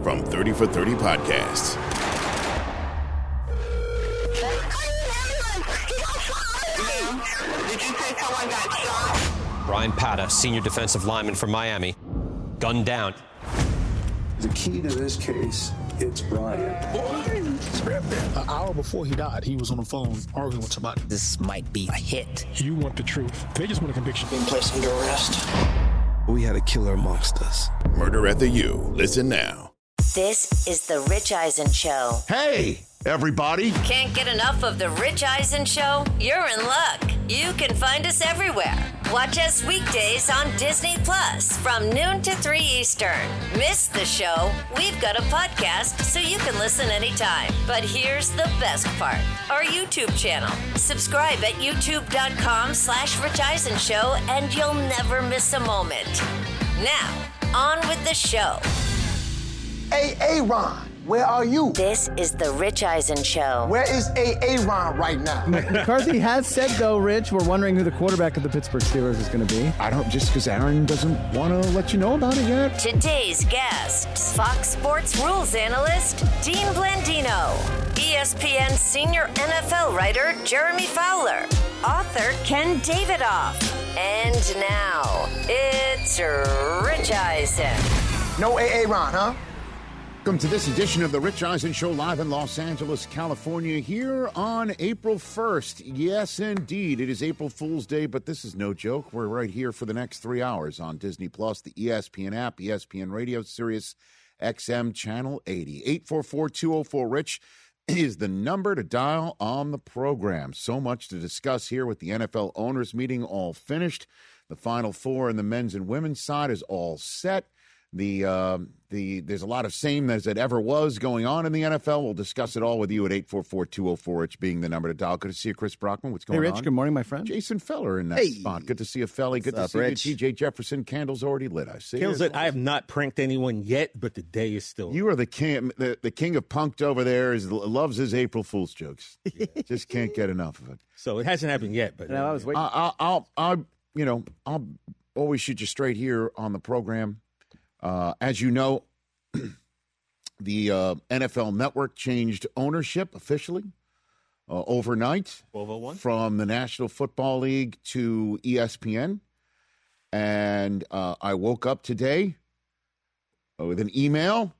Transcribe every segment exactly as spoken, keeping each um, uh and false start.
from thirty for thirty Podcasts. Did you say someone got shot? Brian Pata, senior defensive lineman from Miami, gunned down. The key to this case, it's Brian. An hour before he died, he was on the phone arguing with somebody. This might be a hit. You want the truth. They just want a conviction. Being placed under arrest. We had a killer amongst us. Murder at the U. Listen now. This is The Rich Eisen Show. Hey, everybody. Can't get enough of The Rich Eisen Show? You're in luck. You can find us everywhere. Watch us weekdays on Disney Plus from noon to three Eastern. Miss the show? We've got a podcast so you can listen anytime. But here's the best part. Our YouTube channel. Subscribe at youtube.com slash Rich Eisen Show and you'll never miss a moment. Now, on with the show. Hey, Aaron, where are you? This is The Rich Eisen Show. Where is Aaron right now? McCarthy has said, though, Rich, we're wondering who the quarterback of the Pittsburgh Steelers is going to be. I don't, just because Aaron doesn't want to let you know about it yet. Today's guests, Fox Sports rules analyst Dean Blandino, E S P N senior N F L writer Jeremy Fowler, author Ken Davidoff, and now it's Rich Eisen. No Aaron, huh? Welcome to this edition of the Rich Eisen Show live in Los Angeles, California, here on April first. Yes, indeed, it is April Fool's Day, but this is no joke. We're right here for the next three hours on Disney Plus, the E S P N app, E S P N Radio, Sirius X M Channel eighty. eight four four, two oh four, RICH is the number to dial on the program. So much to discuss here with the N F L owners meeting all finished. The Final Four in the men's and women's side is all set. The uh, the there's a lot of same as it ever was going on in the N F L. We'll discuss it all with you at eight four four, two oh four, RICH being the number to dial. Good to see you, Chris Brockman. What's going on? Hey, Rich. on? Good morning, my friend. Jason Feller in that hey. spot. Good to see you, Felly. Good What's to up, see Rich? you, T J Jefferson. Candle's already lit. I see. Candle's lit. I have not pranked anyone yet, but the day is still. You are the king. The, the king of punked over there. Is loves his April Fool's jokes. Yeah. Just can't get enough of it. So it hasn't happened yet, but no, I was waiting. I, I'll, I'll, I'll, you know, I'll always shoot you straight here on the program. Uh, as you know, the uh, N F L Network changed ownership officially uh, overnight twelve oh one from the National Football League to E S P N. And uh, I woke up today with an email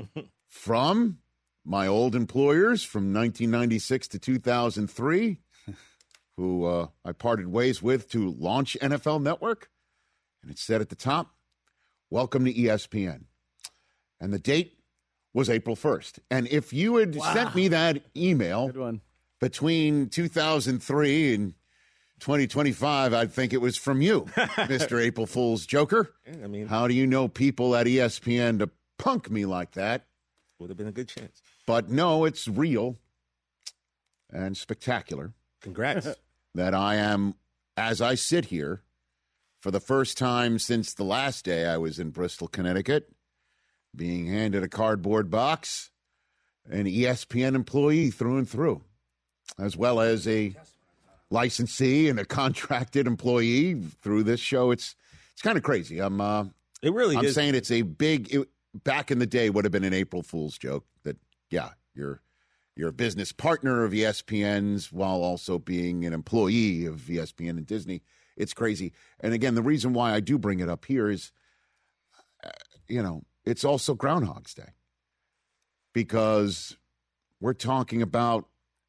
from my old employers from nineteen ninety-six to two thousand three, who uh, I parted ways with to launch N F L Network. And it said at the top, welcome to E S P N. And the date was April first. And if you had wow. sent me that email between two thousand three and twenty twenty-five, I'd think it was from you, Mister April Fool's Joker. Yeah, I mean, how do you know people at E S P N to punk me like that? Would have been a good chance. But no, it's real and spectacular. Congrats. That I am, as I sit here, for the first time since the last day I was in Bristol, Connecticut, being handed a cardboard box, an E S P N employee through and through, as well as a licensee and a contracted employee through this show. It's it's kind of crazy. I'm uh, it really I'm is. saying it's a big. It, back in the day, would have been an April Fool's joke that yeah, you're you're a business partner of E S P N's while also being an employee of E S P N and Disney. It's crazy. And again, the reason why I do bring it up here is, uh, you know. It's also Groundhog's Day because we're talking about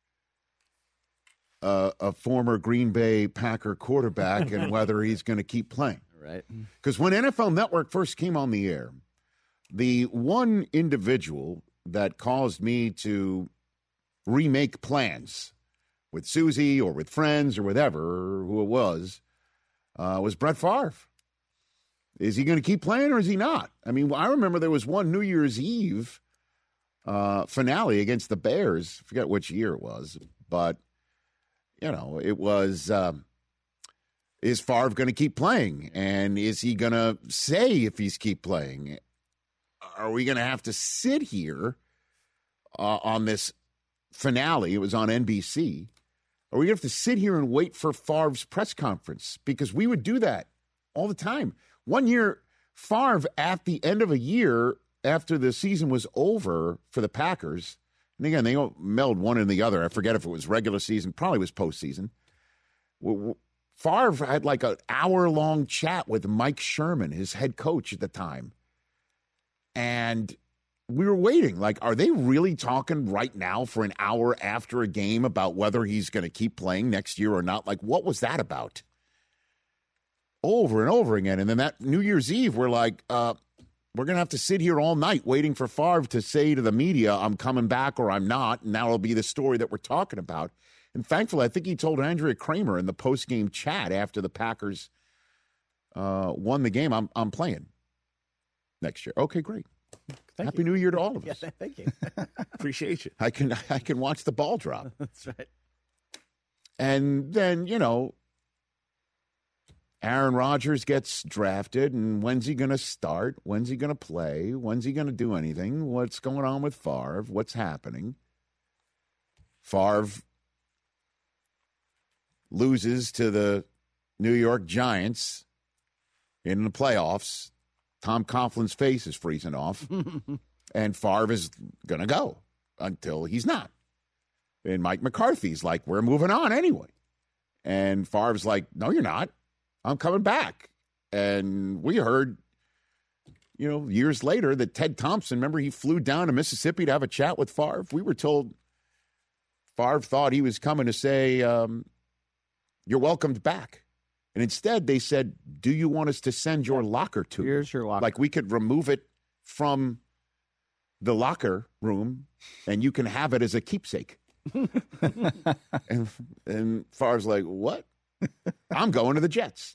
uh, a former Green Bay Packer quarterback and whether he's going to keep playing. Right. Because when N F L Network first came on the air, the one individual that caused me to remake plans with Susie or with friends or whatever, who it was, uh, was Brett Favre. Is he going to keep playing or is he not? I mean, I remember there was one New Year's Eve uh, finale against the Bears. I forget which year it was, but, you know, it was, um, is Favre going to keep playing? And is he going to say if he's keep playing? Are we going to have to sit here uh, on this finale? It was on N B C. Are we going to have to sit here and wait for Favre's press conference? Because we would do that all the time. One year, Favre, at the end of a year, after the season was over for the Packers, and again, they meld one and the other. I forget if it was regular season, probably was postseason. Favre had like an hour-long chat with Mike Sherman, his head coach at the time. And we were waiting. Like, are they really talking right now for an hour after a game about whether he's going to keep playing next year or not? Like, what was that about? Over and over again. And then that New Year's Eve, we're like, uh, we're going to have to sit here all night waiting for Favre to say to the media, I'm coming back or I'm not. And that'll be the story that we're talking about. And thankfully, I think he told Andrea Kramer in the post-game chat after the Packers uh, won the game, I'm, I'm playing next year. Okay, great. Thank Happy you. New Year to all of us. Yeah, thank you. Appreciate you. I can I can watch the ball drop. That's right. And then, you know, Aaron Rodgers gets drafted, and when's he going to start? When's he going to play? When's he going to do anything? What's going on with Favre? What's happening? Favre loses to the New York Giants in the playoffs. Tom Coughlin's face is freezing off, and Favre is going to go until he's not. And Mike McCarthy's like, we're moving on anyway. And Favre's like, no, you're not. I'm coming back. And we heard, you know, years later that Ted Thompson, remember he flew down to Mississippi to have a chat with Favre? We were told Favre thought he was coming to say, um, you're welcomed back. And instead, they said, do you want us to send your locker to you? Here's your locker. Like we could remove it from the locker room and you can have it as a keepsake. and and Favre's like, what? I'm going to the Jets.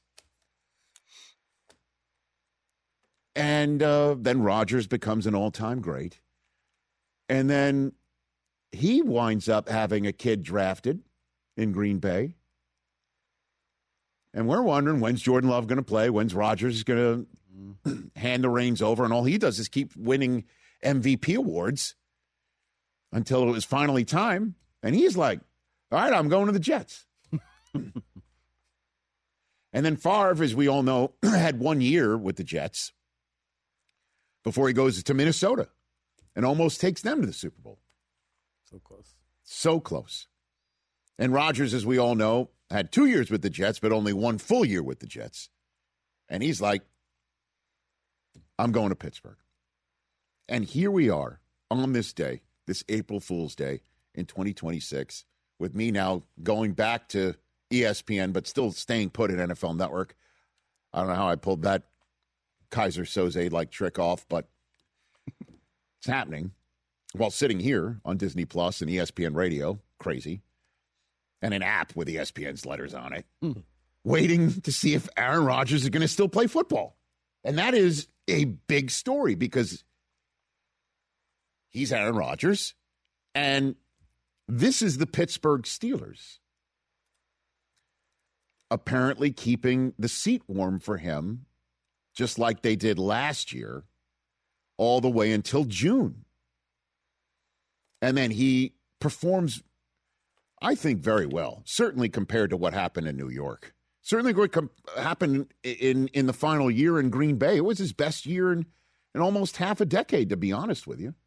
And uh, then Rodgers becomes an all-time great. And then he winds up having a kid drafted in Green Bay. And we're wondering, when's Jordan Love going to play? When's Rodgers going to hand the reins over? And all he does is keep winning M V P awards until it was finally time. And he's like, all right, I'm going to the Jets. And then Favre, as we all know, had one year with the Jets before he goes to Minnesota and almost takes them to the Super Bowl. So close. So close. And Rodgers, as we all know, had two years with the Jets, but only one full year with the Jets. And he's like, I'm going to Pittsburgh. And here we are on this day, this April Fool's Day in twenty twenty-six, with me now going back to E S P N, but still staying put at N F L Network. I don't know how I pulled that Kaiser Soze-like trick off, but it's happening while sitting here on Disney Plus and E S P N Radio. Crazy. And an app with E S P N's letters on it, mm. waiting to see if Aaron Rodgers is going to still play football. And that is a big story because he's Aaron Rodgers, and this is the Pittsburgh Steelers apparently keeping the seat warm for him, just like they did last year, all the way until June. And then he performs, I think, very well, certainly compared to what happened in New York. Certainly what com- happened in, in the final year in Green Bay. It was his best year in, in almost half a decade, to be honest with you.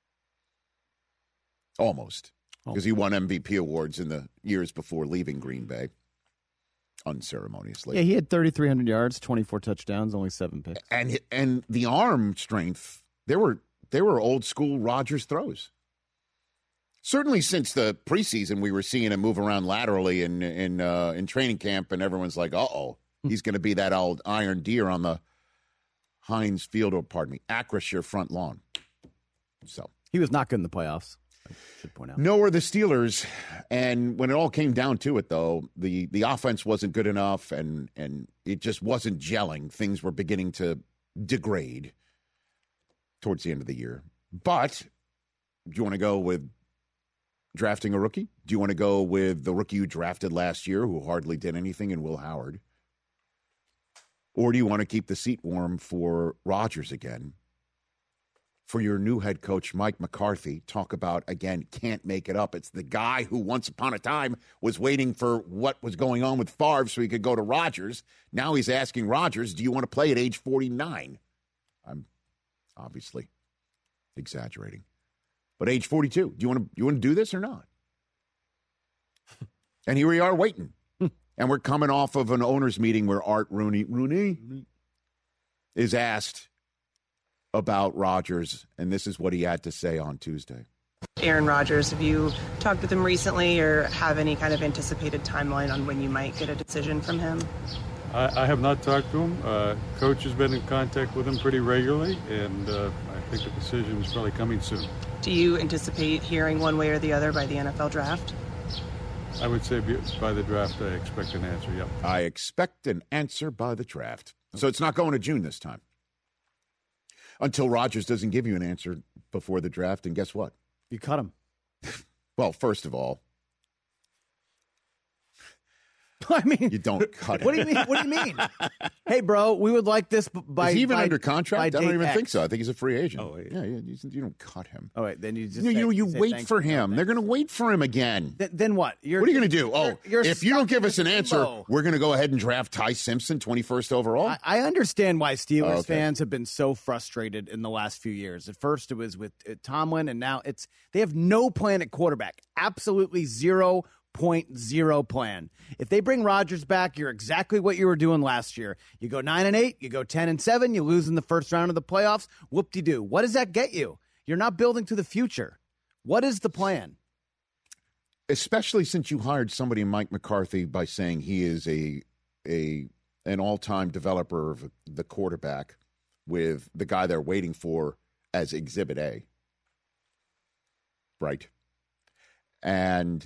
Almost. Because he won M V P awards in the years before leaving Green Bay, unceremoniously. Yeah, he had thirty-three hundred yards, twenty-four touchdowns, only seven picks. And and the arm strength, they were, they were old-school Rodgers throws. Certainly since the preseason, we were seeing him move around laterally in in uh, in training camp, and everyone's like, "Uh-oh, he's going to be that old iron deer on the Heinz Field, or pardon me, Acrisure front lawn." So he was not good in the playoffs, I should point out. Nor were the Steelers, and when it all came down to it, though, the the offense wasn't good enough, and and it just wasn't gelling. Things were beginning to degrade towards the end of the year. But do you want to go with drafting a rookie? Do you want to go with the rookie you drafted last year who hardly did anything in Will Howard? Or do you want to keep the seat warm for Rodgers again? For your new head coach, Mike McCarthy, talk about, again, can't make it up. It's the guy who once upon a time was waiting for what was going on with Favre so he could go to Rodgers. Now he's asking Rodgers, do you want to play at age forty-nine? I'm obviously Exaggerating. But age forty-two, do you want to you want to do this or not? And here we are waiting. And we're coming off of an owners meeting where Art Rooney, Rooney is asked about Rodgers, and this is what he had to say on Tuesday. Aaron Rodgers, have you talked with him recently or have any kind of anticipated timeline on when you might get a decision from him? I, I have not talked to him. Uh, Coach has been in contact with him pretty regularly, and uh, I think the decision is probably coming soon. Do you anticipate hearing one way or the other by the N F L draft? I would say by the draft, I expect an answer, yep. I expect an answer by the draft. So it's not going to June this time. Until Rodgers doesn't give you an answer before the draft, and guess what? You cut him. Well, first of all, I mean, you don't cut him. What do you mean? What do you mean? Hey, bro, we would like this by. Is he even by, under contract? I don't even X. think so. I think he's a free agent. Oh, wait. Yeah, yeah you, you don't cut him. Oh, wait, then you just you, say, you, you, you say wait for him. They're going to wait for him again. Th- then what? You're, what are you going to do? Oh, you're, you're if you don't give us an limbo. answer, we're going to go ahead and draft Ty Simpson, twenty-first overall. I, I understand why Steelers oh, okay. fans have been so frustrated in the last few years. At first, it was with uh, Tomlin, and now it's they have no plan at quarterback. Absolutely zero. Point zero plan. If they bring Rodgers back, you're exactly what you were doing last year. You go nine and eight, you go ten and seven, you lose in the first round of the playoffs. Whoop-de-doo. What does that get you? You're not building to the future. What is the plan? Especially since you hired somebody, Mike McCarthy, by saying he is a a an all-time developer of the quarterback with the guy they're waiting for as Exhibit A. Right. And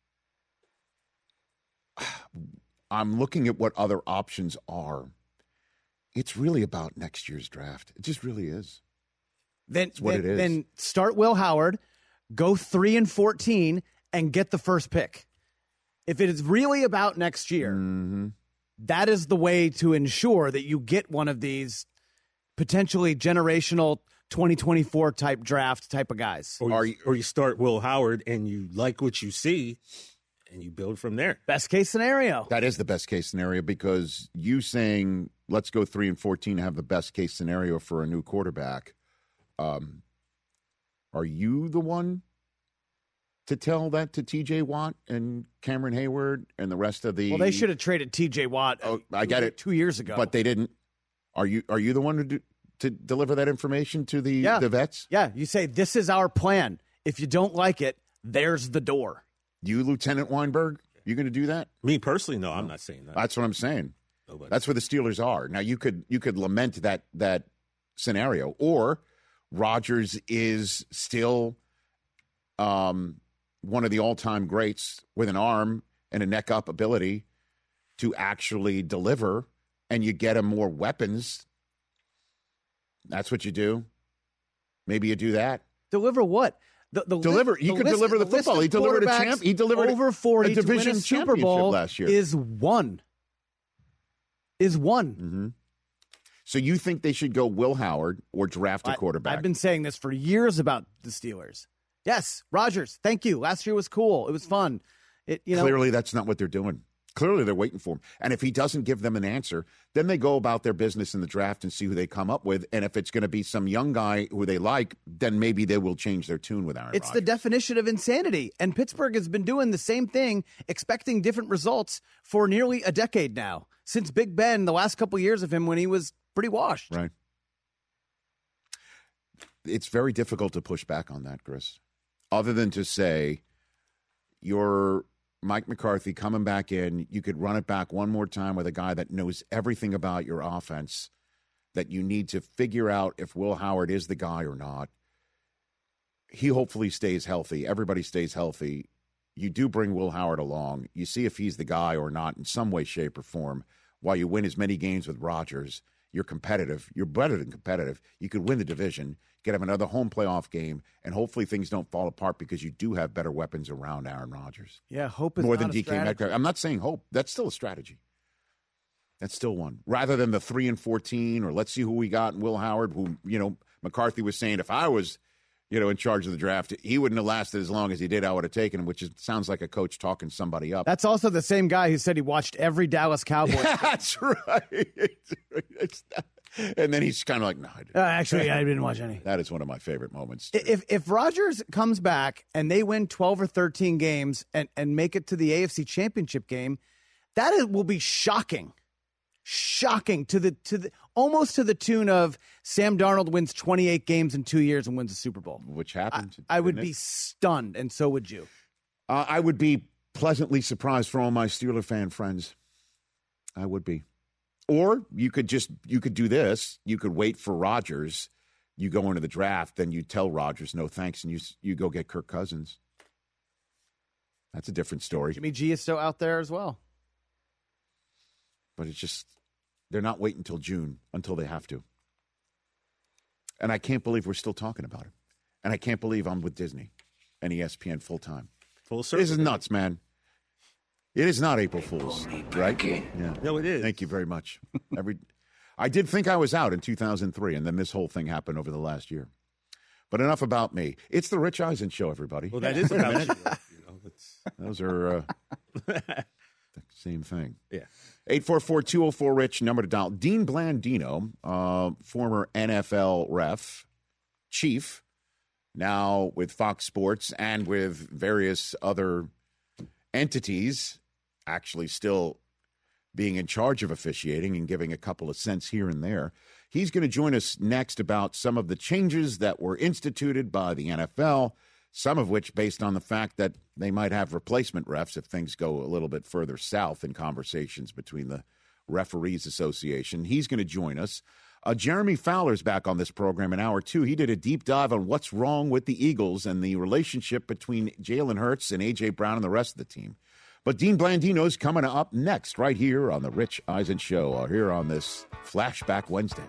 I'm looking at what other options are. It's really about next year's draft. It just really is. Then, That's what then, it is. Then start Will Howard, go three and fourteen, and get the first pick. If it is really about next year, mm-hmm. that is the way to ensure that you get one of these potentially generational twenty twenty-four type draft type of guys. Or you, or you start Will Howard and you like what you see. And you build from there. Best case scenario. That is the best case scenario because you saying let's go three and fourteen and have the best case scenario for a new quarterback. Um, are you the one to tell that to T J Watt and Cameron Hayward and the rest of the? Well, they should have traded T J Watt. Oh, I get it. Two years ago, but they didn't. Are you? Are you the one to do, to deliver that information to the yeah. the vets? Yeah, you say this is our plan. If you don't like it, there's the door. You, Lieutenant Weinberg, you going to do that? Me personally, no, I'm not saying that. That's what I'm saying. Nobody. That's where the Steelers are. Now, you could you could lament that that scenario, or Rodgers is still um, one of the all-time greats with an arm and a neck-up ability to actually deliver, and you get him more weapons. That's what you do. Maybe you do that. Deliver what? The, the deliver. List, He the could list, deliver the, the football. He delivered a champ. He delivered over forty a division to win a Super Bowl last year. Is one. Is one. Mm-hmm. So you think they should go Will Howard or draft a quarterback? I, I've been saying this for years about the Steelers. Yes, Rodgers. Thank you. Last year was cool. It was fun. It you know clearly that's not what they're doing. Clearly they're waiting for him. And if he doesn't give them an answer, then they go about their business in the draft and see who they come up with. And if it's going to be some young guy who they like, then maybe they will change their tune with Aaron It's Rodgers. the definition of insanity. And Pittsburgh has been doing the same thing, expecting different results for nearly a decade now. Since Big Ben, the last couple of years of him when he was pretty washed. Right. It's very difficult to push back on that, Chris. Other than to say, you're Mike McCarthy coming back in, you could run it back one more time with a guy that knows everything about your offense, that you need to figure out if Will Howard is the guy or not. He hopefully stays healthy. Everybody stays healthy. You do bring Will Howard along. You see if he's the guy or not in some way, shape, or form. While you win as many games with Rodgers, you're competitive. You're better than competitive. You could win the division, get have another home playoff game, and hopefully things don't fall apart because you do have better weapons around Aaron Rodgers. Yeah, hope is more not than a D K strategy. Metcalf. I'm not saying hope. That's still a strategy. That's still one. Rather than the three and fourteen, or let's see who we got in Will Howard, who, you know, McCarthy was saying if I was, you know, in charge of the draft, he wouldn't have lasted as long as he did. I would have taken him, which is, sounds like a coach talking somebody up. That's also the same guy who said he watched every Dallas Cowboys. That's right. It's not, And then he's kind of like, no, I didn't. Uh, actually, I didn't watch any. That is one of my favorite moments. If if Rodgers comes back and they win twelve or thirteen games and, and make it to the A F C Championship game, that is, will be shocking. Shocking to the to the almost to the tune of Sam Darnold wins twenty-eight games in two years and wins a Super Bowl. Which happened. I, I would it? be stunned, and so would you. Uh, I would be pleasantly surprised for all my Steeler fan friends. I would be. Or you could just, you could do this. You could wait for Rodgers. You go into the draft, then you tell Rodgers, no thanks, and you you go get Kirk Cousins. That's a different story. Jimmy G is still out there as well. But it's just, they're not waiting until June, until they have to. And I can't believe we're still talking about it. And I can't believe I'm with Disney and E S P N full-time. Full circle. This is nuts, man. It is not April Fool's, right? Yeah. No, it is. Thank you very much. Every, I did think I was out in two thousand three, and then this whole thing happened over the last year. But enough about me. It's the Rich Eisen Show, everybody. Well, that is about you. you know, it's... Those are uh, the same thing. Yeah. eight four four, two oh four, RICH, number to dial. Dean Blandino, uh, former N F L ref, chief, now with Fox Sports and with various other entities, actually still being in charge of officiating and giving a couple of cents here and there. He's going to join us next about some of the changes that were instituted by the N F L, some of which based on the fact that they might have replacement refs if things go a little bit further south in conversations between the Referees Association. He's going to join us. Uh, Jeremy Fowler's back on this program in hour two. He did a deep dive on what's wrong with the Eagles and the relationship between Jalen Hurts and A J. Brown and the rest of the team. But Dean Blandino's coming up next right here on the Rich Eisen Show, or here on this Flashback Wednesday.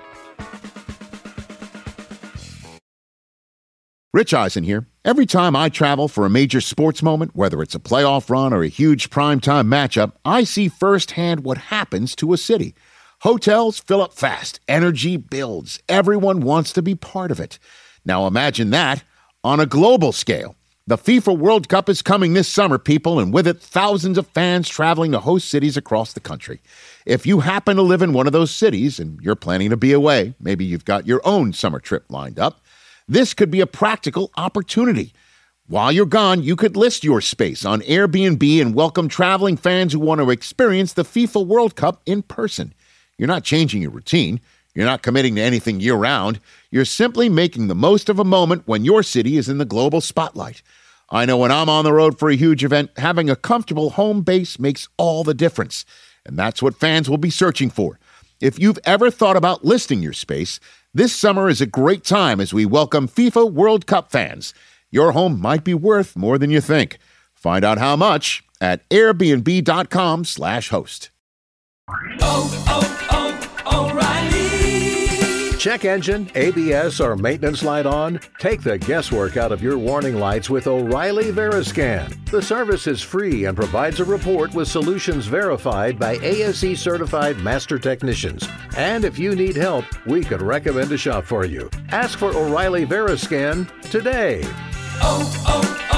Rich Eisen here. Every time I travel for a major sports moment, whether it's a playoff run or a huge primetime matchup, I see firsthand what happens to a city. Hotels fill up fast. Energy builds. Everyone wants to be part of it. Now imagine that on a global scale. The FIFA World Cup is coming this summer, people, and with it, thousands of fans traveling to host cities across the country. If you happen to live in one of those cities and you're planning to be away, maybe you've got your own summer trip lined up, this could be a practical opportunity. While you're gone, you could list your space on Airbnb and welcome traveling fans who want to experience the FIFA World Cup in person. You're not changing your routine. You're not committing to anything year-round. You're simply making the most of a moment when your city is in the global spotlight. I know when I'm on the road for a huge event, having a comfortable home base makes all the difference. And that's what fans will be searching for. If you've ever thought about listing your space, this summer is a great time as we welcome FIFA World Cup fans. Your home might be worth more than you think. Find out how much at airbnb.com slash host. Oh, oh, oh, O'Reilly. Check engine, A B S, or maintenance light on? Take the guesswork out of your warning lights with O'Reilly Veriscan. The service is free and provides a report with solutions verified by A S E certified master technicians. And if you need help, we could recommend a shop for you. Ask for O'Reilly Veriscan today. Oh,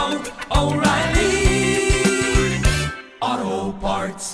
oh, oh, O'Reilly Auto Parts.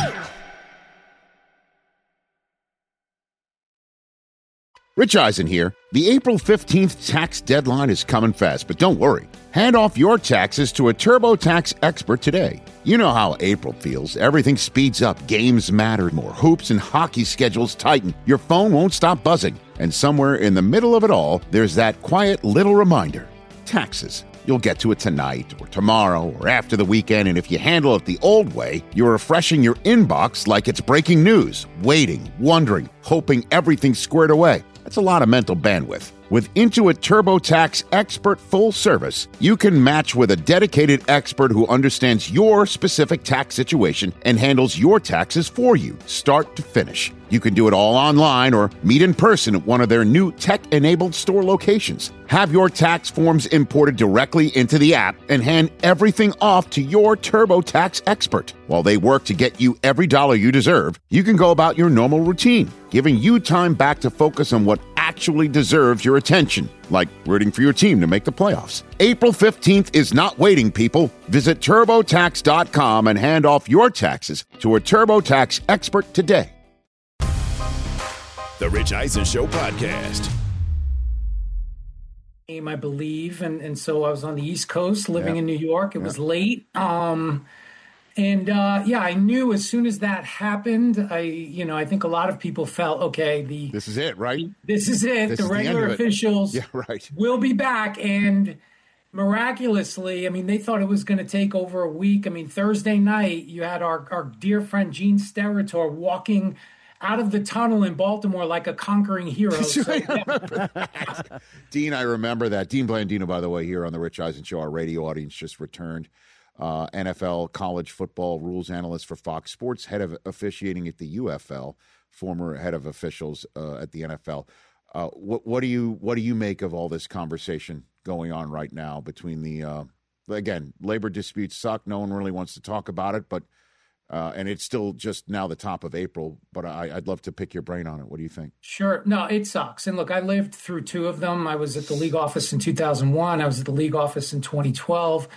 Rich Eisen here. The April fifteenth tax deadline is coming fast, but don't worry. Hand off your taxes to a TurboTax expert today. You know how April feels. Everything speeds up. Games matter more. Hoops and hockey schedules tighten. Your phone won't stop buzzing. And somewhere in the middle of it all, there's that quiet little reminder. Taxes. You'll get to it tonight or tomorrow or after the weekend, and if you handle it the old way, you're refreshing your inbox like it's breaking news, waiting, wondering, hoping everything's squared away. That's a lot of mental bandwidth. With Intuit TurboTax Expert Full Service, you can match with a dedicated expert who understands your specific tax situation and handles your taxes for you, start to finish. You can do it all online or meet in person at one of their new tech-enabled store locations. Have your tax forms imported directly into the app and hand everything off to your TurboTax expert. While they work to get you every dollar you deserve, you can go about your normal routine, giving you time back to focus on what actually deserves your attention, like rooting for your team to make the playoffs. April fifteenth is not waiting, people. Visit TurboTax dot com and hand off your taxes to a TurboTax expert today. The Rich Eisen Show podcast. I believe, and, and so I was on the East Coast living Yeah. in New York. It Yeah. was late. Um, and uh, yeah, I knew as soon as that happened, I, you know, I think a lot of people felt, okay, the This is it, right? this is it. This the is the end regular of it. officials Yeah, right. will be back. And miraculously, I mean, they thought it was going to take over a week. I mean, Thursday night, you had our, our dear friend Gene Steratore walking out of the tunnel in Baltimore like a conquering hero. So, yeah. Dean, I remember that. Dean Blandino, by the way, here on the Rich Eisen Show, our radio audience just returned. Uh, N F L college football rules analyst for Fox Sports, head of officiating at the U F L, former head of officials uh, at the N F L. Uh, what, what do you what do you make of all this conversation going on right now between the uh, again labor disputes suck. No one really wants to talk about it, but uh, and it's still just now the top of April. But I, I'd love to pick your brain on it. What do you think? Sure. No, it sucks. And look, I lived through two of them. I was at the league office in two thousand one. I was at the league office in twenty twelve.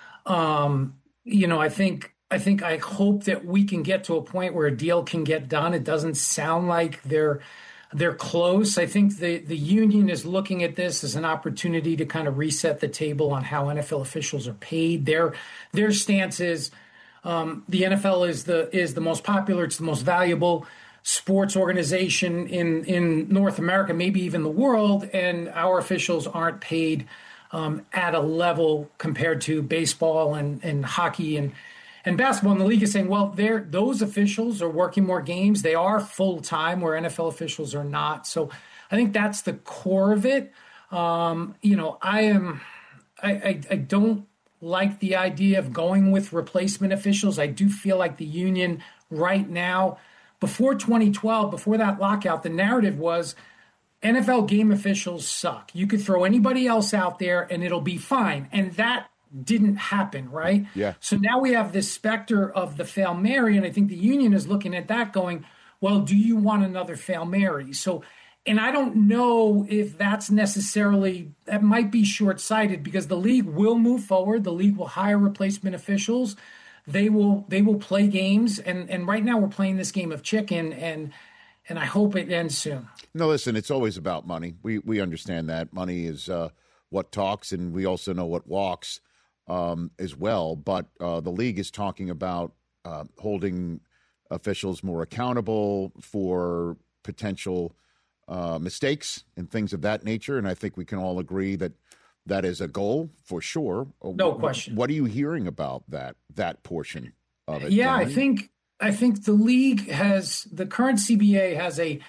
Um, you know, I think, I think, I hope that we can get to a point where a deal can get done. It doesn't sound like they're, they're close. I think the, the union is looking at this as an opportunity to kind of reset the table on how N F L officials are paid. Their, their stance is, um, the N F L is the, is the most popular. It's the most valuable sports organization in, in North America, maybe even the world. And our officials aren't paid Um, at a level compared to baseball and, and hockey and, and basketball. And the league is saying, well, they're, those officials are working more games. They are full-time where N F L officials are not. So I think that's the core of it. Um, you know, I am, I, I, I don't like the idea of going with replacement officials. I do feel like the union right now, before twenty twelve, before that lockout, the narrative was N F L game officials suck. You could throw anybody else out there and it'll be fine. And that didn't happen, right? Yeah. So now we have this specter of the Fail Mary, and I think the union is looking at that going, well, do you want another Fail Mary? So, and I don't know if that's necessarily, that might be short-sighted because the league will move forward. The league will hire replacement officials. They will, they will play games. And, and right now we're playing this game of chicken, and and I hope it ends soon. No, listen, it's always about money. We we understand that. Money is uh, what talks, and we also know what walks um, as well. But uh, the league is talking about uh, holding officials more accountable for potential uh, mistakes and things of that nature. And I think we can all agree that that is a goal for sure. No question. What are you hearing about that that portion of it? Yeah, Brian? I think I think the league has, the current C B A has a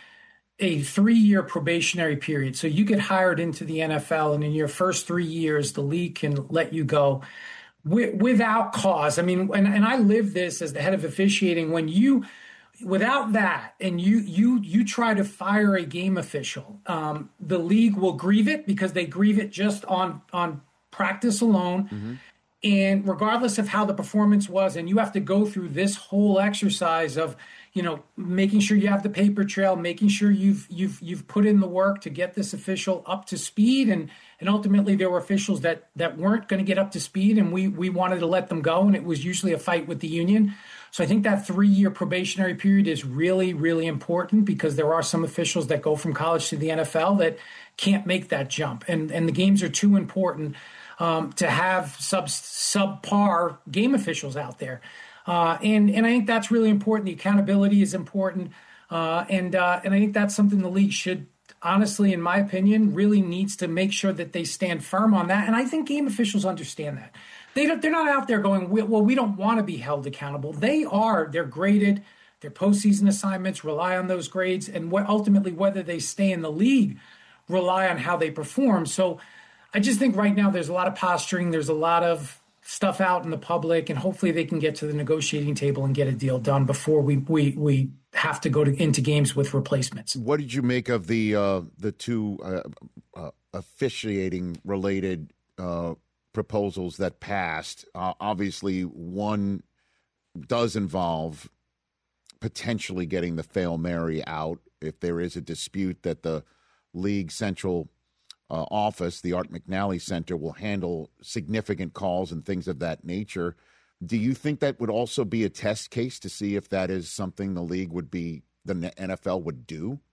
a three-year probationary period. So you get hired into the N F L, and in your first three years, the league can let you go wi- without cause. I mean, and, and I live this as the head of officiating. When you, without that, and you you you try to fire a game official, um, the league will grieve it because they grieve it just on on practice alone. Mm-hmm. And regardless of how the performance was, and you have to go through this whole exercise of, you know, making sure you have the paper trail, making sure you've you've you've put in the work to get this official up to speed, and and ultimately there were officials that that weren't going to get up to speed, and we we wanted to let them go, and it was usually a fight with the union. So I think that three-year probationary period is really really important because there are some officials that go from college to the N F L that can't make that jump, and and the games are too important um, to have sub subpar game officials out there. Uh, and and I think that's really important. The accountability is important, uh, and uh, and I think that's something the league should, honestly, in my opinion, really needs to make sure that they stand firm on that. And I think game officials understand that. They don't, they're not out there going, well, we don't want to be held accountable. They are. They're graded. Their postseason assignments rely on those grades, and what, ultimately whether they stay in the league rely on how they perform. So I just think right now there's a lot of posturing. There's a lot of stuff out in the public, and hopefully they can get to the negotiating table and get a deal done before we we we have to go to, into games with replacements. What did you make of the uh, the two uh, uh, officiating related uh, proposals that passed? Uh, obviously, one does involve potentially getting the Fail Mary out if there is a dispute that the league central Uh, office, the Art McNally Center, will handle significant calls and things of that nature. Do you think that would also be a test case to see if that is something the league would be, the N F L would do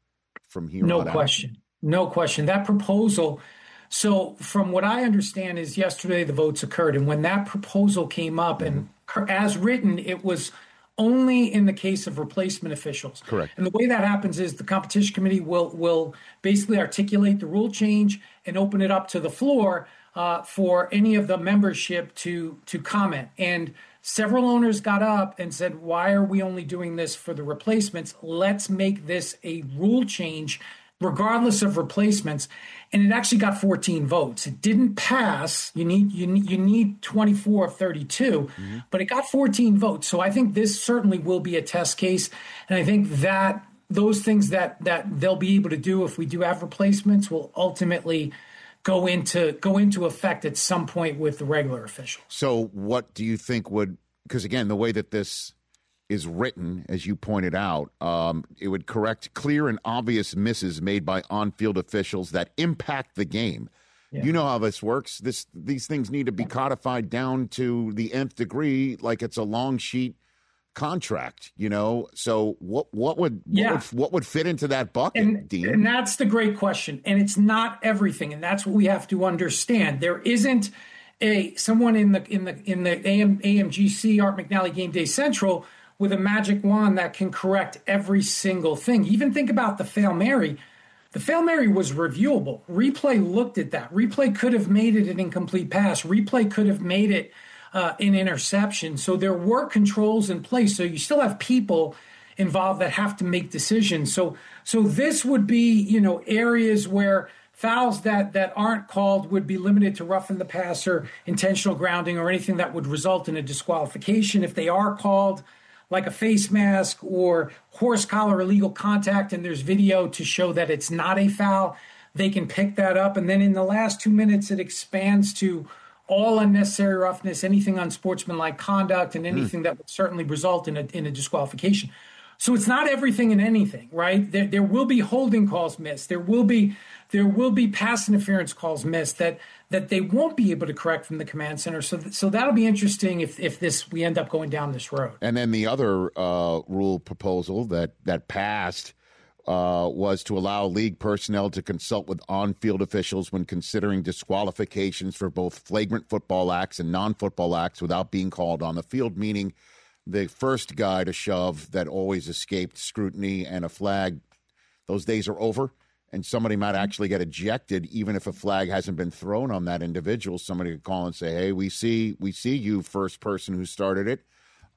from here no on out? No question. No question. That proposal, so from what I understand is yesterday the votes occurred. And when that proposal came up, mm-hmm. and as written, it was only in the case of replacement officials. Correct. And the way that happens is the competition committee will will basically articulate the rule change and open it up to the floor uh, for any of the membership to to comment. And several owners got up and said, why are we only doing this for the replacements? Let's make this a rule change regardless of replacements. And it actually got fourteen votes. It didn't pass. You need you need, you need twenty-four of thirty-two, mm-hmm. but it got fourteen votes. So I think this certainly will be a test case. And I think that those things that that they'll be able to do if we do have replacements will ultimately go into go into effect at some point with the regular officials. So what do you think would, because again, the way that this is written, as you pointed out, um, it would correct clear and obvious misses made by on-field officials that impact the game. Yeah. You know how this works. This These things need to be codified down to the nth degree, like it's a long sheet contract, you know? So what what would, yeah. what, would what would fit into that bucket, and, Dean? And that's the great question. And it's not everything. And that's what we have to understand. There isn't a someone in the in the in the A M, A M G C, Art McNally Game Day Central with a magic wand that can correct every single thing. Even think about the Fail Mary. The Fail Mary was reviewable. Replay looked at that. Replay could have made it an incomplete pass. Replay could have made it uh, an interception. So there were controls in place. So you still have people involved that have to make decisions. So so this would be, you know, areas where fouls that, that aren't called would be limited to roughing the passer, intentional grounding, or anything that would result in a disqualification. If they are called, like a face mask or horse collar illegal contact, and there's video to show that it's not a foul, they can pick that up. And then in the last two minutes, it expands to all unnecessary roughness, anything unsportsmanlike conduct, and anything mm. that would certainly result in a, in a disqualification. So it's not everything and anything, right? There, there will be holding calls missed. There will be there will be pass interference calls missed that that they won't be able to correct from the command center. So th- so that'll be interesting if if this we end up going down this road. And then the other uh, rule proposal that that passed uh, was to allow league personnel to consult with on-field officials when considering disqualifications for both flagrant football acts and non-football acts without being called on the field, meaning the first guy to shove that always escaped scrutiny and a flag, those days are over. And somebody might actually get ejected, even if a flag hasn't been thrown on that individual. Somebody could call and say, hey, we see we see you, first person who started it.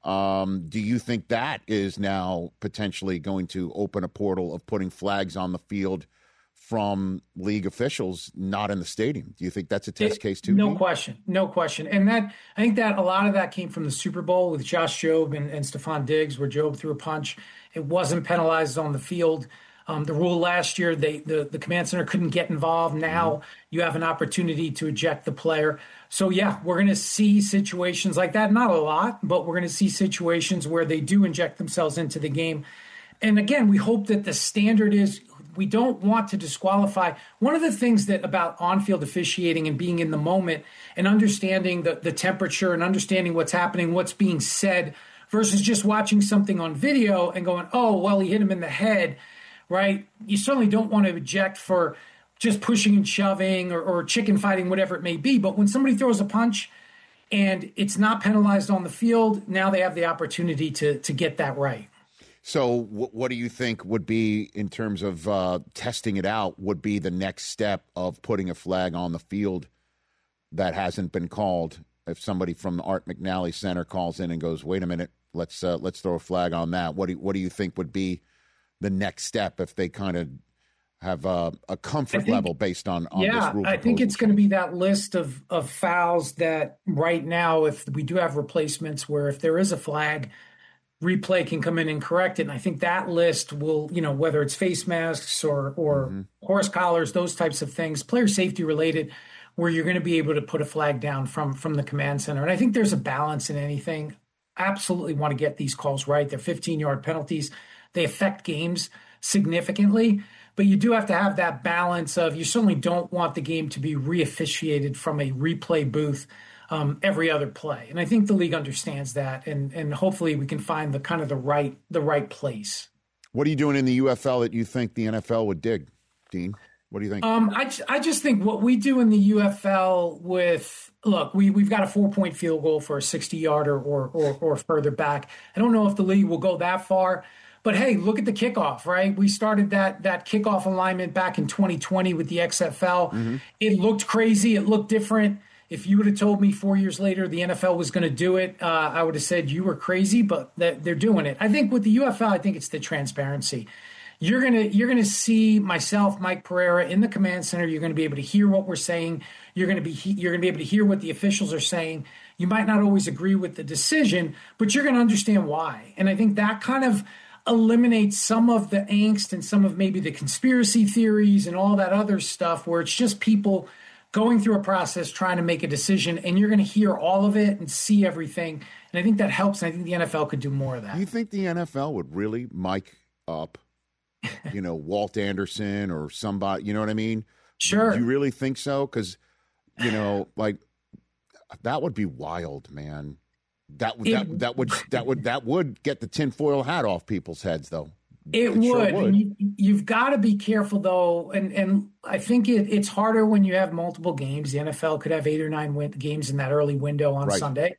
Um, do you think that is now potentially going to open a portal of putting flags on the field from league officials, not in the stadium? Do you think that's a test it, case too? No Dean? question. No question. And that I think that a lot of that came from the Super Bowl with Josh Jobe and, and Stephon Diggs, where Jobe threw a punch. It wasn't penalized on the field. Um, the rule last year, they, the, the command center couldn't get involved. Now mm-hmm. you have an opportunity to eject the player. So, yeah, we're going to see situations like that. Not a lot, but we're going to see situations where they do inject themselves into the game. And, again, we hope that the standard is we don't want to disqualify. One of the things that about on-field officiating and being in the moment and understanding the, the temperature and understanding what's happening, what's being said, versus just watching something on video and going, oh, well, he hit him in the head. Right? You certainly don't want to eject for just pushing and shoving or, or chicken fighting, whatever it may be. But when somebody throws a punch and it's not penalized on the field, now they have the opportunity to to get that right. So w- what do you think would be, in terms of uh, testing it out, would be the next step of putting a flag on the field that hasn't been called? If somebody from the Art McNally Center calls in and goes, wait a minute, let's uh, let's throw a flag on that. What do, what do you think would be the next step if they kind of have a, a comfort think, level based on, on yeah, this rule? I think it's going to be that list of, of fouls that right now, if we do have replacements where if there is a flag, replay can come in and correct it. And I think that list will, you know, whether it's face masks or, or mm-hmm. horse collars, those types of things, player safety related, where you're going to be able to put a flag down from, from the command center. And I think there's a balance in anything. Absolutely want to get these calls right. They're fifteen-yard penalties. They affect games significantly, but you do have to have that balance of you certainly don't want the game to be re-officiated from a replay booth um, every other play. And I think the league understands that, and and hopefully we can find the kind of the right the right place. What are you doing in the U F L that you think the N F L would dig, Dean? What do you think? Um, I, I just think what we do in the U F L with, look, we, we've got a four-point field goal for a sixty-yarder or, or or further back. I don't know if the league will go that far. But, hey, look at the kickoff, right? We started that that kickoff alignment back in twenty twenty with the X F L. Mm-hmm. It looked crazy. It looked different. If you would have told me four years later the N F L was going to do it, uh, I would have said you were crazy, but they're doing it. I think with the U F L, I think it's the transparency. You're gonna you're gonna see myself, Mike Pereira, in the command center. You're gonna be able to hear what we're saying. You're gonna be you're gonna be able to hear what the officials are saying. You might not always agree with the decision, but you're gonna understand why. And I think that kind of eliminates some of the angst and some of maybe the conspiracy theories and all that other stuff where it's just people going through a process trying to make a decision, and you're going to hear all of it and see everything. And I think that helps, and I think the N F L could do more of that. Do you think the N F L would really mic up, you know, Walt Anderson or somebody, you know what I mean? Sure. Do you really think so? Because, you know, like, that would be wild, man. That would It- that, that would that would that would get the tinfoil hat off people's heads, though. It, It would. sure would. And you, you've got to be careful, though. And and I think it, it's harder when you have multiple games. The N F L could have eight or nine win- games in that early window on Right. Sunday.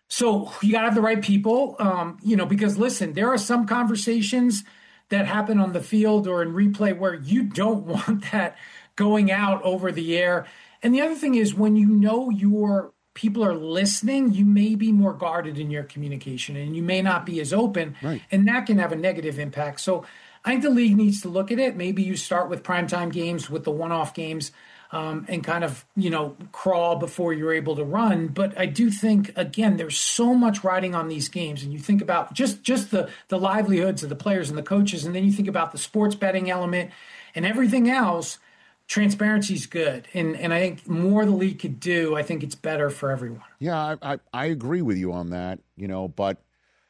So you got to have the right people, um, you know, because, listen, there are some conversations that happen on the field or in replay where you don't want that going out over the air. And the other thing is when you know your people are listening, you may be more guarded in your communication and you may not be as open. Right. And that can have a negative impact. So I think the league needs to look at it. Maybe you start with primetime games, with the one-off games, um, and kind of, you know, crawl before you're able to run. But I do think, again, there's so much riding on these games. And you think about just, just the, the livelihoods of the players and the coaches. And then you think about the sports betting element and everything else. Transparency is good. And, and I think more the league could do, I think it's better for everyone. Yeah, I, I, I agree with you on that, you know, but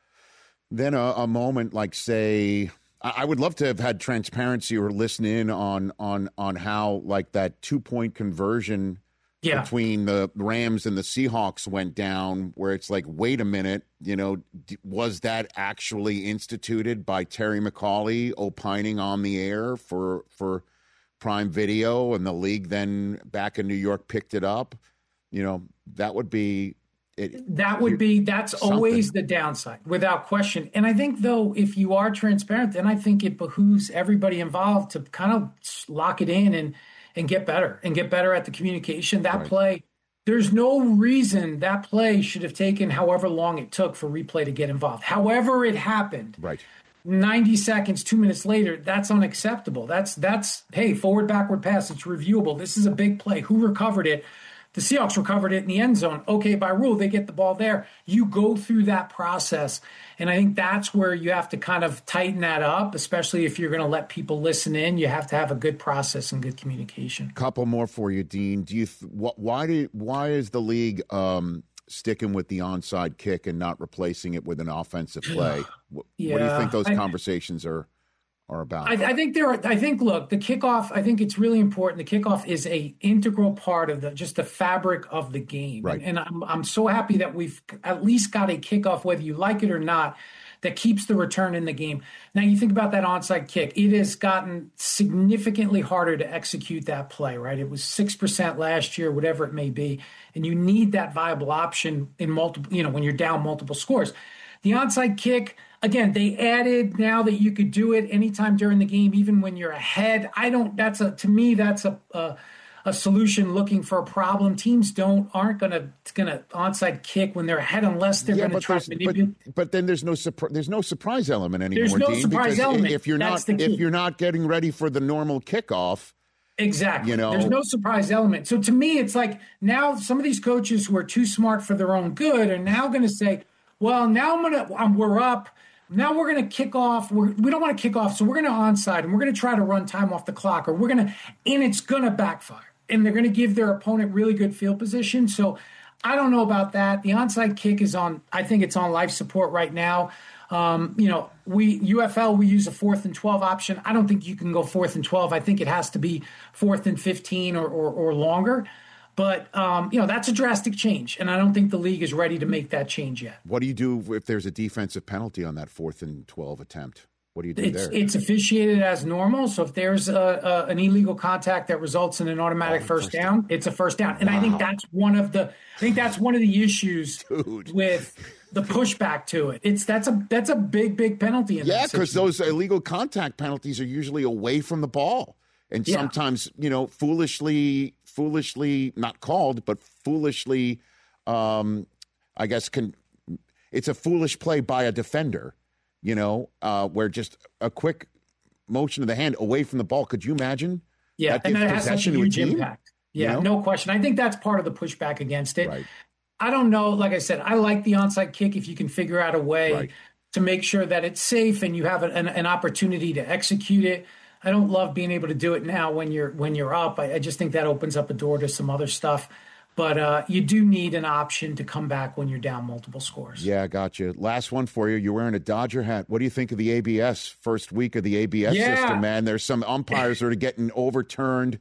then a, a moment like, say, I, I would love to have had transparency or listen in on on on how, like, that two-point conversion Yeah. between the Rams and the Seahawks went down, where it's like, wait a minute, you know, d- was that actually instituted by Terry McAuley opining on the air for for Prime Video, and the league then back in New York picked it up? You know, that would be it. That would be, that's something. always the downside, without question. And I think, though, if you are transparent, then I think it behooves everybody involved to kind of lock it in and and get better and get better at the communication. That Right. play, there's no reason that play should have taken however long it took for replay to get involved. However it happened. Right. ninety seconds, two minutes later, that's unacceptable. That's, that's hey, forward, backward pass, it's reviewable. This is a big play. Who recovered it? The Seahawks recovered it in the end zone. Okay, by rule, they get the ball there. You go through that process. And I think that's where you have to kind of tighten that up, especially if you're going to let people listen in. You have to have a good process and good communication. Couple more for you, Dean. Do you th- wh- why do why is the league um, sticking with the onside kick and not replacing it with an offensive play? What, Yeah, what do you think those I- conversations are are about? I, I think there are, I think, look, the kickoff, I think it's really important. The kickoff is a integral part of the, just the fabric of the game. Right. And, and I'm, I'm so happy that we've at least got a kickoff, whether you like it or not, that keeps the return in the game. Now you think about that onside kick, it has gotten significantly harder to execute that play, right? It was six percent last year, whatever it may be. And you need that viable option in multiple, you know, when you're down multiple scores. The onside kick, again, they added now that you could do it anytime during the game, even when you're ahead. I don't, that's a, to me, that's a, a, a solution looking for a problem. Teams don't, aren't going to, going to onside kick when they're ahead unless they're Yeah, going to but, try there's- to manipulate. but but then there's no surpri- there's no surprise element anymore. There's no Dean, surprise because element. If you're That's not the key. if you're not getting ready for the normal kickoff, Exactly. You know, there's no surprise element. So to me, it's like now some of these coaches who are too smart for their own good are now going to say, well, now I'm going to, um, we're up. Now we're going to kick off. We're, we don't want to kick off. So we're going to onside and we're going to try to run time off the clock, or we're going to, and it's going to backfire, and they're going to give their opponent really good field position. So I don't know about that. The onside kick is on, I think it's on life support right now. Um, you know, we U F L, we use a fourth and twelve option. I don't think you can go fourth and twelve. I think it has to be fourth and fifteen or, or, or longer. But, um, you know, that's a drastic change. And I don't think the league is ready to make that change yet. what do you do if there's a defensive penalty on that fourth and twelve attempt? What do you do it's, there? It's officiated as normal. So if there's a, a, an illegal contact that results in an automatic oh, first, first down, down, it's a first down. And wow. I think that's one of the I think that's one of the issues Dude. with the pushback to it. It's that's a that's a big big penalty. In yeah, because those illegal contact penalties are usually away from the ball, and yeah. sometimes you know foolishly foolishly not called, but foolishly, um, I guess can it's a foolish play by a defender. You know, uh, where just a quick motion of the hand away from the ball. Could you imagine? Yeah, that and that has such a huge impact. Yeah, you know? No question. I think that's part of the pushback against it. Right. I don't know. Like I said, I like the onside kick if you can figure out a way right. to make sure that it's safe and you have an, an opportunity to execute it. I don't love being able to do it now when you're when you're up. I, I just think that opens up a door to some other stuff. But uh, you do need an option to come back when you're down multiple scores. Yeah, I got you. Last one for you. You're wearing a Dodger hat. What do you think of the A B S first week of the A B S yeah. system, man? There's some umpires that are getting overturned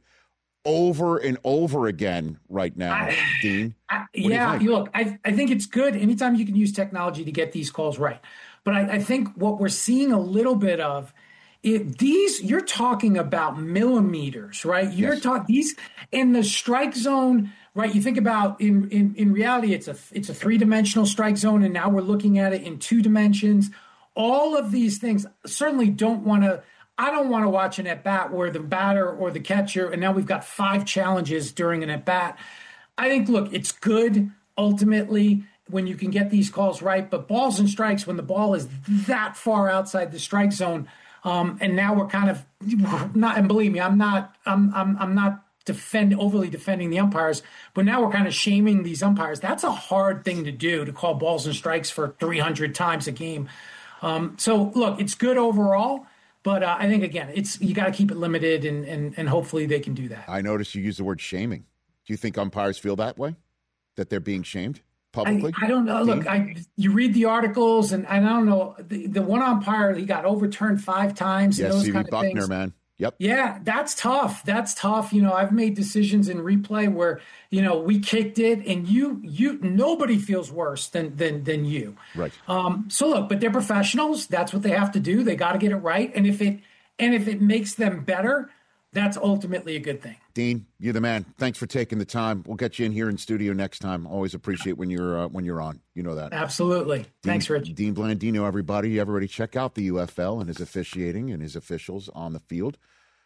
over and over again right now, I, Dean. I, yeah, you look, I, I think it's good anytime you can use technology to get these calls right. But I, I think what we're seeing a little bit of It, these you're talking about millimeters, right? You're yes. talking these in the strike zone, right? You think about in, in in reality, it's a it's a three dimensional strike zone, and now we're looking at it in two dimensions. All of these things certainly don't want to. I don't want to watch an at bat where the batter or the catcher, and now we've got five challenges during an at bat. I think, look, it's good ultimately when you can get these calls right, but balls and strikes when the ball is that far outside the strike zone. Um, and now we're kind of not, and believe me, I'm not, I'm, I'm, I'm not defend overly defending the umpires, but now we're kind of shaming these umpires. That's a hard thing to do, to call balls and strikes for three hundred times a game. Um, so look, it's good overall, but uh, I think again, it's you got to keep it limited, and, and and hopefully they can do that. I noticed you use the word shaming. Do you think umpires feel that way, that they're being shamed publicly? I, I don't know. Dean? Look, I, you read the articles, and I don't know. The, the one umpire, he got overturned five times. Yes, and those C B kind of Buckner, things. man. Yep. Yeah, that's tough. That's tough. You know, I've made decisions in replay where, you know, we kicked it, and you, you, nobody feels worse than than than you. Right. Um. So look, but they're professionals. That's what they have to do. They got to get it right. And if it and if it makes them better, that's ultimately a good thing. Dean, you're the man. Thanks for taking the time. We'll get you in here in studio next time. Always appreciate when you're uh, when you're on. You know that. Absolutely. Dean, Thanks, Rich. Dean Blandino, everybody. Everybody check out the U F L and his officiating and his officials on the field.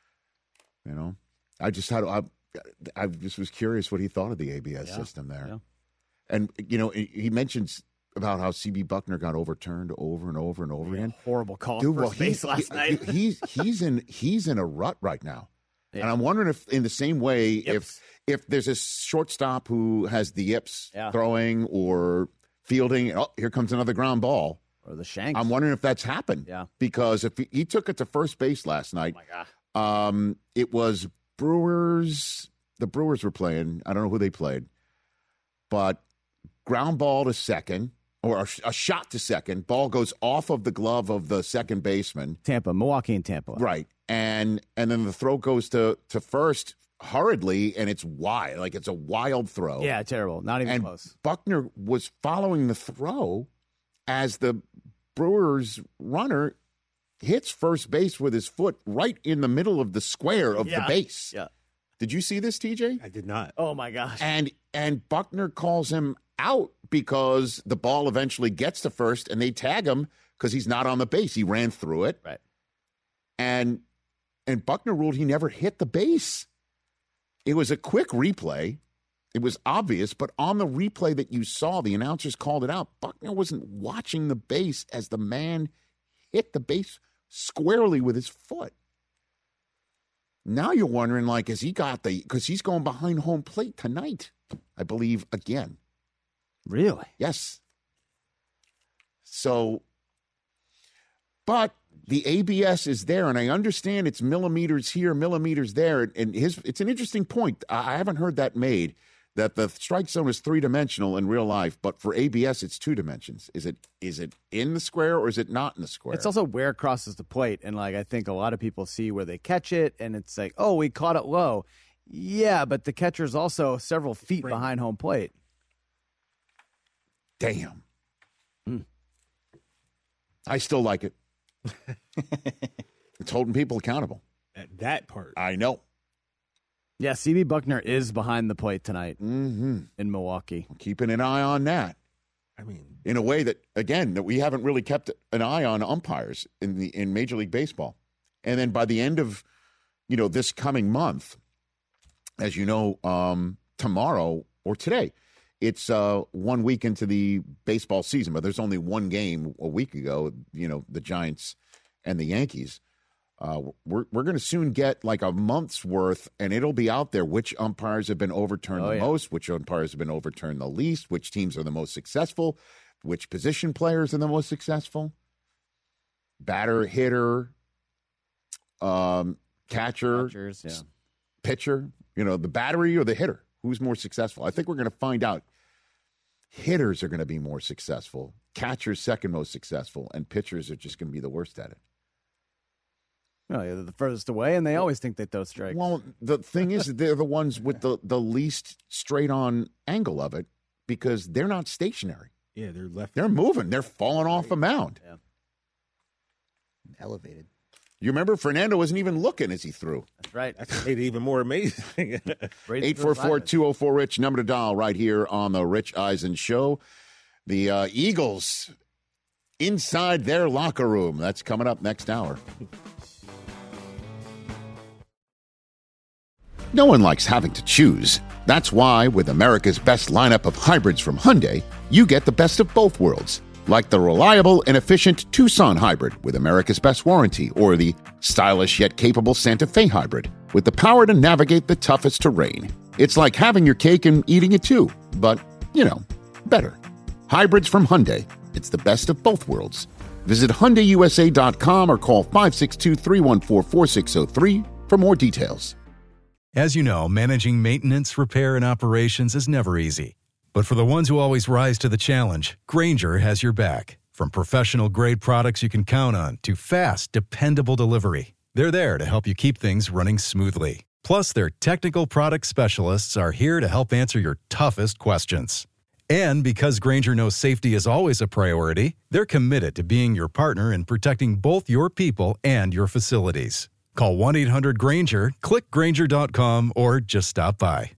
You know, I just had I, I just was curious what he thought of the A B S yeah, system there. Yeah. And, you know, he mentions about how C B Buckner got overturned over and over and over yeah, again. Horrible call Dude, for well, space he, last he, night. he's he's in he's in a rut right now. Yeah. And I'm wondering if in the same way, yips. if if there's a shortstop who has the yips yeah. throwing or fielding, oh, here comes another ground ball. Or the shanks. I'm wondering if that's happened. Yeah. Because if he, he took it to first base last night, oh my God. Um, it was Brewers. The Brewers were playing. I don't know who they played, but ground ball to second, or a, a shot to second. Ball goes off of the glove of the second baseman. Tampa, Milwaukee, and Tampa. Right, and and then the throw goes to to first hurriedly, and it's wild. Like it's a wild throw. Yeah, terrible. Not even and close. Buckner was following the throw as the Brewers runner hits first base with his foot right in the middle of the square of yeah. the base. Yeah. Did you see this, T J? I did not. Oh, my gosh. And and Buckner calls him out because the ball eventually gets to first, and they tag him because he's not on the base. He ran through it. Right. And and Buckner ruled he never hit the base. It was a quick replay. It was obvious, but on the replay that you saw, the announcers called it out. Buckner wasn't watching the base as the man hit the base squarely with his foot. Now you're wondering, like, has he got the, because he's going behind home plate tonight, I believe, again. Really? Yes. So, but the A B S is there, and I understand it's millimeters here, millimeters there, and his, it's an interesting point. I haven't heard that made, that the strike zone is three-dimensional in real life, but for A B S, it's two dimensions. Is it is it in the square or is it not in the square? It's also where it crosses the plate, and like I think a lot of people see where they catch it, and it's like, oh, we caught it low. Yeah, but the catcher's also several feet Spring. behind home plate. Damn. Hmm. I still like it. It's holding people accountable. At that part. I know. Yeah, C B Buckner is behind the plate tonight mm-hmm. in Milwaukee. I'm keeping an eye on that. I mean, in a way that, again, that we haven't really kept an eye on umpires in the in Major League Baseball. And then by the end of, you know, this coming month, as you know, um, tomorrow or today, it's uh, one week into the baseball season, but there's only one game a week ago, you know, the Giants and the Yankees. Uh, we're we're going to soon get like a month's worth, and it'll be out there which umpires have been overturned Oh, the yeah. most, which umpires have been overturned the least, which teams are the most successful, which position players are the most successful, batter, hitter, um, catcher, Catchers, yeah. pitcher, you know, the battery or the hitter. Who's more successful? I think we're going to find out. Hitters are going to be more successful, catchers second most successful, and pitchers are just going to be the worst at it. Oh, yeah, they're the furthest away, and they always think they throw strikes. Well, the thing is, they're the ones with the, the least straight-on angle of it because they're not stationary. Yeah, they're left. They're moving. They're falling off a mound. Yeah. Elevated. You remember Fernando wasn't even looking as he threw. That's right. That's made it even more amazing. eight four four, two oh four, RICH, number to dial right here on the Rich Eisen Show. The uh, Eagles inside their locker room. That's coming up next hour. No one likes having to choose. That's why, with America's best lineup of hybrids from Hyundai, you get the best of both worlds. Like the reliable and efficient Tucson hybrid with America's best warranty, or the stylish yet capable Santa Fe hybrid with the power to navigate the toughest terrain. It's like having your cake and eating it too, but, you know, better. Hybrids from Hyundai. It's the best of both worlds. Visit Hyundai U S A dot com or call five six two, three one four, four six zero three for more details. As you know, managing maintenance, repair, and operations is never easy. But for the ones who always rise to the challenge, Grainger has your back. From professional-grade products you can count on to fast, dependable delivery, they're there to help you keep things running smoothly. Plus, their technical product specialists are here to help answer your toughest questions. And because Grainger knows safety is always a priority, they're committed to being your partner in protecting both your people and your facilities. Call one eight hundred Grainger, click Grainger dot com, or just stop by.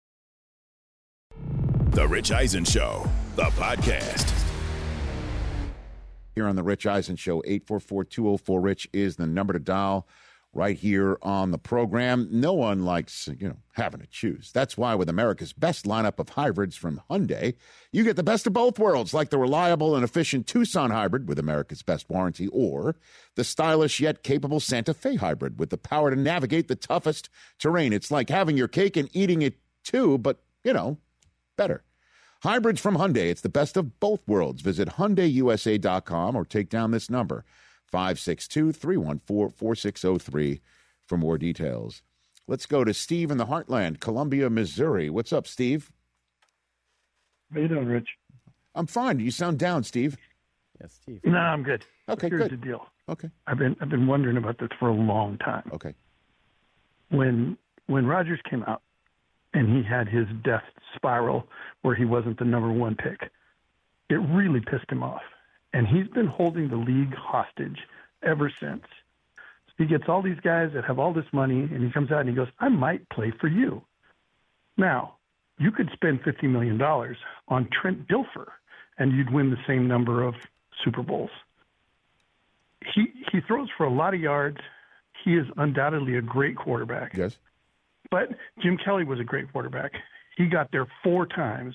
The Rich Eisen Show, the podcast. Here on the Rich Eisen Show, eight four four, two oh four, RICH is the number to dial right here on the program. No one likes, you know, having to choose. That's why with America's best lineup of hybrids from Hyundai, you get the best of both worlds, like the reliable and efficient Tucson hybrid with America's best warranty, or the stylish yet capable Santa Fe hybrid with the power to navigate the toughest terrain. It's like having your cake and eating it too, but, you know, better. Hybrids from Hyundai. It's the best of both worlds. Visit Hyundai U S A dot com or take down this number, five six two, three one four, four six zero three for more details. Let's go to Steve in the Heartland, Columbia, Missouri. What's up, Steve? How you doing, Rich? I'm fine. You sound down, Steve. Yes, Steve. No, I'm good. Okay, Here's good. the deal. Okay. I've been I've been wondering about this for a long time. Okay. When when Rodgers came out and he had his death spiral where he wasn't the number one pick, it really pissed him off. And he's been holding the league hostage ever since. So he gets all these guys that have all this money, and he comes out and he goes, I might play for you. Now, you could spend fifty million dollars on Trent Dilfer, and you'd win the same number of Super Bowls. He he throws for a lot of yards. He is undoubtedly a great quarterback. Yes. But Jim Kelly was a great quarterback. He got there four times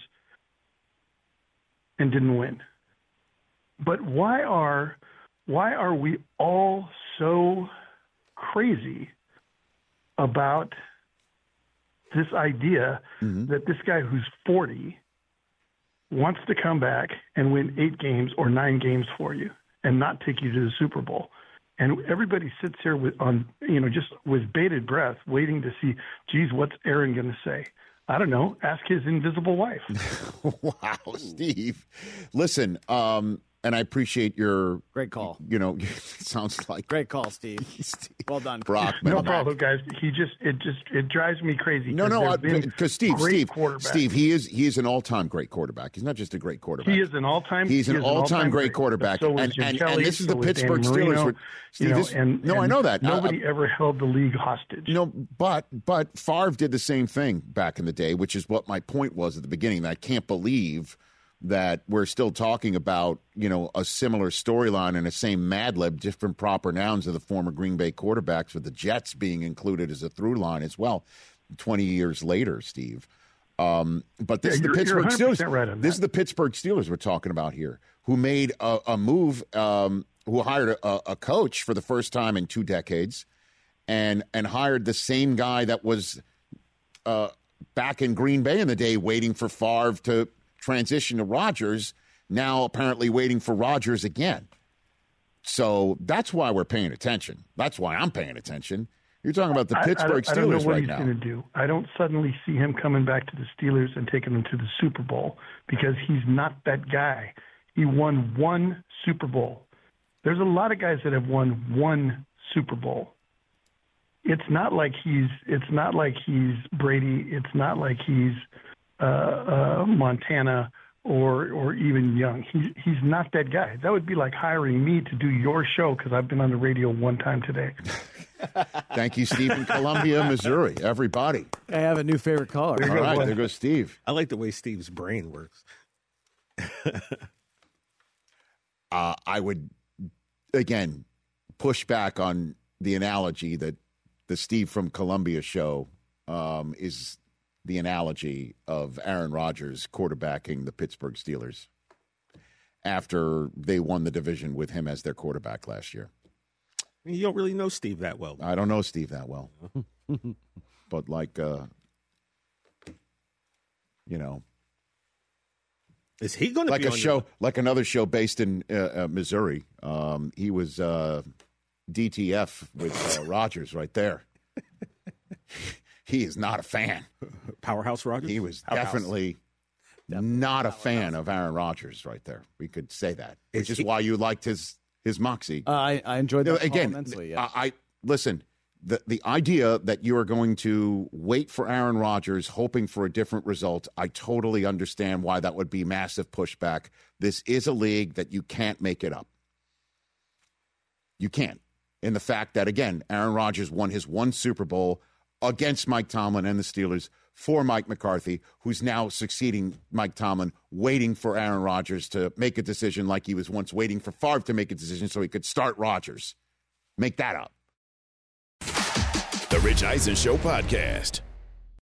and didn't win. But why are why are we all so crazy about this idea mm-hmm. that this guy who's forty wants to come back and win eight games or nine games for you and not take you to the Super Bowl? And everybody sits here with on you know just with bated breath, waiting to see, geez, what's Aaron going to say? I don't know. Ask his invisible wife. Wow, Steve. Listen, um, and I appreciate your great call. You know, it sounds like great call, Steve. Well done, Brock. No problem, guys. He just it just it drives me crazy. No, no, because Steve, Steve, quarterback. Steve, he is he is an all-time great quarterback. He's not just a great quarterback. He is an all-time. He's an he all-time, all-time great, great quarterback, so and, and, Kelly, and this is so the Pittsburgh Dan Steelers. Marino, With, Steve, you know, this, and, no, and I know that. Nobody uh, ever held the league hostage. No, but but Favre did the same thing back in the day, which is what my point was at the beginning. That I can't believe that we're still talking about, you know, a similar storyline and the same Mad Lib, different proper nouns of the former Green Bay quarterbacks, with the Jets being included as a through line as well, twenty years later, Steve. Um, but this yeah, is the you're, Pittsburgh you're Steelers. Right on this that. is the Pittsburgh Steelers we're talking about here, who made a, a move, um, who hired a, a coach for the first time in two decades, and and hired the same guy that was uh, back in Green Bay in the day, waiting for Favre to transition to Rodgers, now apparently waiting for Rodgers again. So that's why we're paying attention. That's why I'm paying attention. You're talking about the I, Pittsburgh I, I don't know Steelers what right he's now. going to do. I don't suddenly see him coming back to the Steelers and taking them to the Super Bowl, because he's not that guy. He won one Super Bowl. There's a lot of guys that have won one Super Bowl. It's not like he's. It's not like he's Brady. It's not like he's uh, uh, Montana or or even Young. He's he's not that guy. That would be like hiring me to do your show because I've been on the radio one time today. Thank you, Steve, in Columbia, Missouri. Everybody. I have a new favorite caller. All right, there goes Steve. I like the way Steve's brain works. uh, I would, again, push back on the analogy that the Steve from Columbia show um, is the analogy of Aaron Rodgers quarterbacking the Pittsburgh Steelers after they won the division with him as their quarterback last year. You don't really know Steve that well. I don't know Steve that well. But like, uh, you know. Is he going to like be a on show, your... like another show based in uh, uh, Missouri? Um, he was uh, D T F with uh, Rodgers right there. He is not a fan. Powerhouse Rodgers? He was Powerhouse. definitely, definitely not a fan of Aaron Rodgers right there. We could say that, which is, is he... why you liked his his moxie. Uh, I, I enjoyed that again. immensely. Yeah. I, I listen. The the idea that you are going to wait for Aaron Rodgers, hoping for a different result, I totally understand why that would be massive pushback. This is a league that you can't make it up. You can't. In the fact that, again, Aaron Rodgers won his one Super Bowl against Mike Tomlin and the Steelers for Mike McCarthy, who's now succeeding Mike Tomlin, waiting for Aaron Rodgers to make a decision like he was once waiting for Favre to make a decision so he could start Rodgers. Make that up. The Rich Eisen Show podcast.